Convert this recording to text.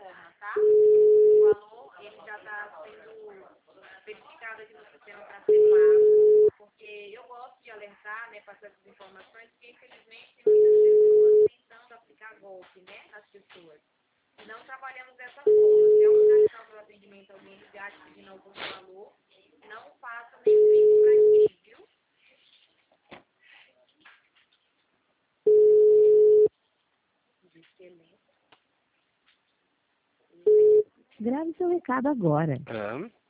forma, tá? O valor, ele já está sendo verificado aqui no sistema para ser pago, porque eu gosto de alertar, né, passar essas informações, porque infelizmente tem muitas pessoas tentando aplicar golpe, né, nas pessoas. Não trabalhamos dessa forma. Se é uma questão do atendimento, alguém ligar pedindo algum valor, não faça nenhum link para ninguém, viu? Grave seu recado agora.